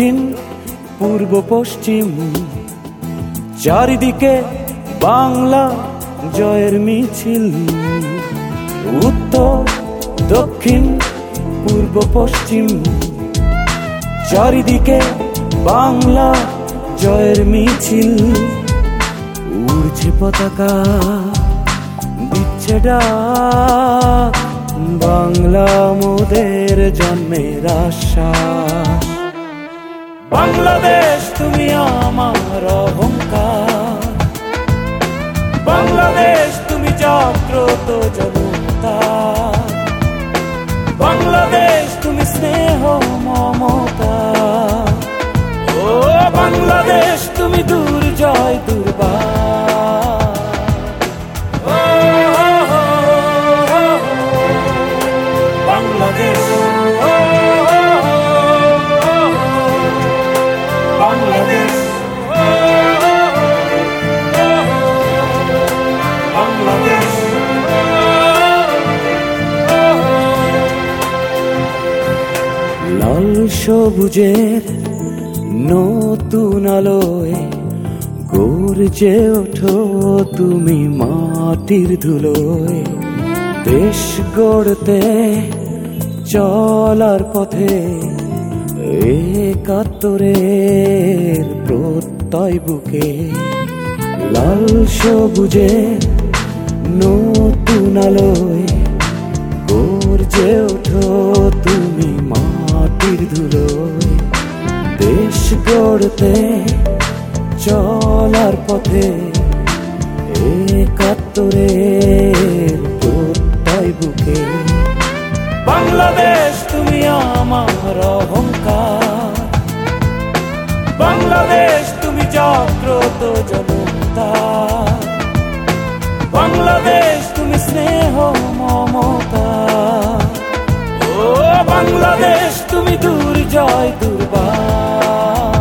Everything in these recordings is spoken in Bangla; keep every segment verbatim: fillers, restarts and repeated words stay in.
দক্ষিণ পূর্ব পশ্চিম চারিদিকে বাংলা জয়ের মিছিল। উত্তর দক্ষিণ পূর্ব পশ্চিম চারিদিকে বাংলা জয়ের মিছিল। উড়ছে পতাকা, দিচ্ছে ডাক, বাংলা মোদের জন্মের আশ্বাস। বাংলাদেশ তুমি আমার অহংকার, বাংলাদেশ তুমি জাগ্রত জনতা, বাংলাদেশ তুমি স্নেহ মমতা। ও বাংলাদেশ তুমি দুর্জয় দুর্বার। ও বাংলাদেশ, বাংলাদেশ, বাংলাদেশ। লাল সবুজের নতুন আলোয় গর্জে ওঠো তুমি মাটির ধুলোয়। দেশ গড়তে চলার পথে একাত্তরের প্রত্যয় বুকে। লাল সবুজের নতুন আলোয় গর্জে ওঠো তুমি মাটির ধুলোয়। দেশ গড়তে চলার পথে একাত্তরের প্রত্যয় বুকে। বাংলাদেশ তুমি আমার অহংকার, বাংলাদেশ তুমি জাগ্রত জনতা, বাংলাদেশ তুমি স্নেহ মমতা। ও বাংলাদেশ তুমি দুর্জয় দুর্বার।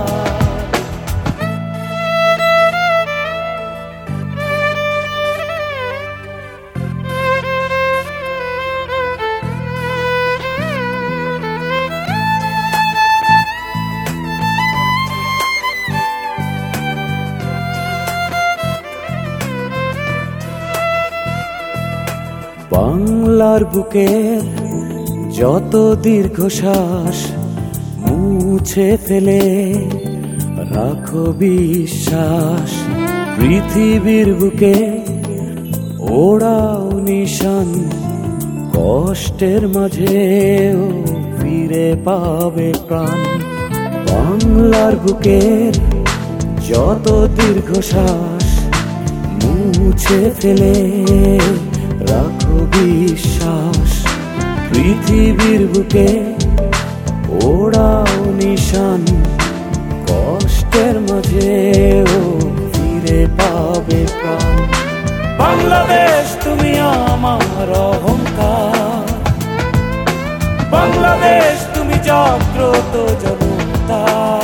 বাংলার বুকের যত দীর্ঘশ্বাস মুছে ফেলে রাখো বিশ্বাস। পৃথিবীর বুকে ওড়াও নিশান, কষ্টের মাঝেও ফিরে পাবে প্রাণ। বাংলার বুকের যত দীর্ঘশ্বাস মুছে ফেলে রাখো বিশ্বাস। পৃথিবীর বুকে ওড়াও নিশান, কষ্টের মাঝেও ফিরে পাবে প্রাণ। বাংলাদেশ তুমি আমার অহংকার, বাংলাদেশ তুমি জাগ্রত জনতা,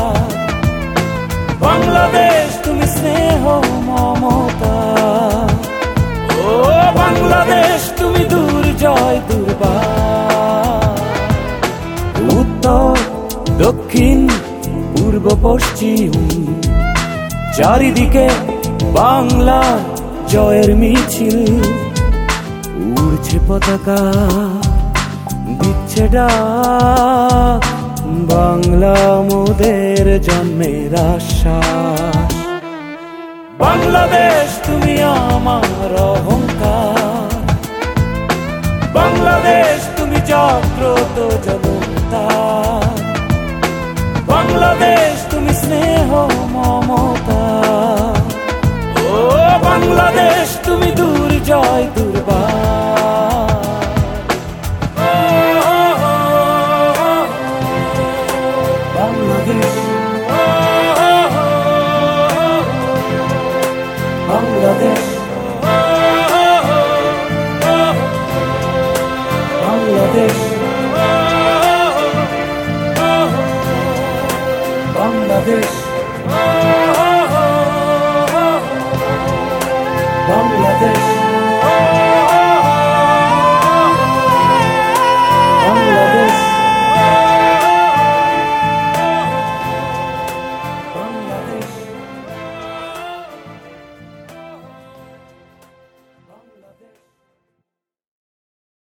বাংলাদেশ তুমি স্নেহ মমতা। ও বাংলাদেশ তুমি দুর্জয় দুর্বার। উত্তর দক্ষিণ পূর্ব পশ্চিম চারিদিকে বাংলা জয়ের মিছিল। উড়ছে পতাকা, দিচ্ছে ডাক, বাংলা মোদের জন্মের আশ্বাস। বাংলাদেশ তুমি আমার অহংকার, বাংলাদেশ তুমি জাগ্রত